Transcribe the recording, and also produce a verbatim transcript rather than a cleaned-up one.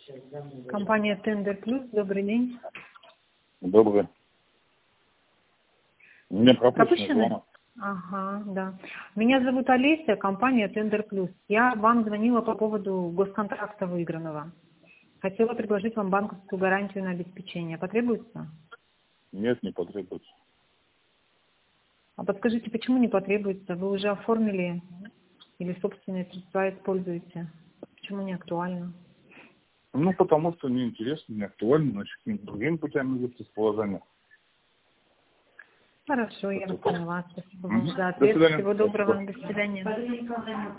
Компания Тендер Плюс, добрый день. Добрый. У меня пропущенный Пропущены? звонок. Ага, да. Меня зовут Олеся, компания Тендер Плюс. Я вам звонила по поводу госконтракта выигранного. Хотела предложить вам банковскую гарантию на обеспечение. Потребуется? Нет, не потребуется. А подскажите, почему не потребуется? Вы уже оформили или собственные средства используете? Почему не актуально? Ну, потому что неинтересно, не актуально, значит, каким-то другим путем идет расположение. Хорошо, я вас поняла. Спасибо вам Угу. за До ответ. свидания. Всего доброго. Спасибо. До свидания.